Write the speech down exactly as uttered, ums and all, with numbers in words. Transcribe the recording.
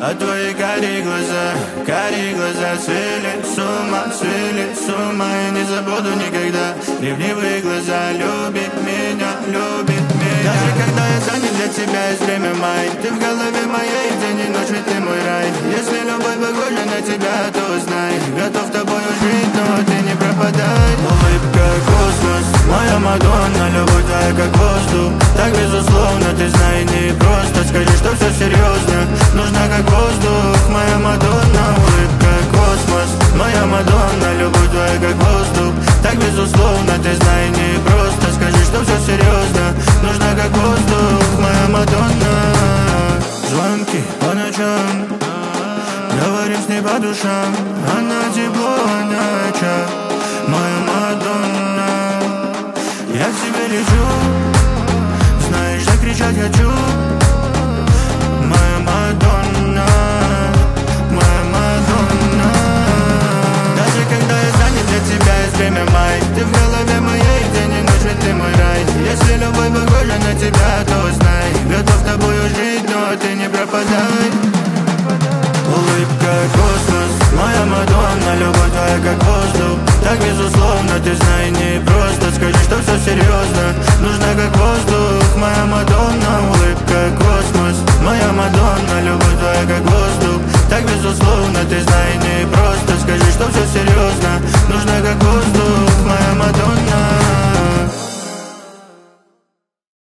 А твои карие глаза, карие глаза свели с ума, свели с ума. Я не забуду никогда ревнивые глаза. Любит меня, любит меня. Даже когда я занят, для тебя есть время май. Ты в голове моей, день и ночь, ведь ты мой рай. Если любовь похожа на тебя, то узнай. Готов тобою жить, но ты не пропадай. Улыбка космос, моя Мадонна. Любовь твоя как воздух, так безусловно. Ты знай, не просто, скажи, что все серьезно. Нужна как воздух, моя Мадонна. Улыбка космос, моя Мадонна. Любовь твоя как воздух, так безусловно. Ты знай, не просто, скажи, что все серьезно. Нужна как воздух, моя Мадонна. Звонки по ночам, говорим с ней по душам. Она тепло, она очаг, моя Мадонна. Я к тебе лечу, знаешь, закричать хочу. Моя Мадонна, моя Мадонна. Даже когда я занят, для тебя есть время май. Ты в голове моей, день и ночь, ведь ты мой рай. Если любовь похожа на тебя, то узнай. Готов тобою жить, но ты не пропадай. Улыбка космос, моя Мадонна. Любовь твоя как воздух, так безусловно. Ты знай, не просто, скажи, что все серьезно. Нужна как воздух, моя Мадонна. Улыбка космос.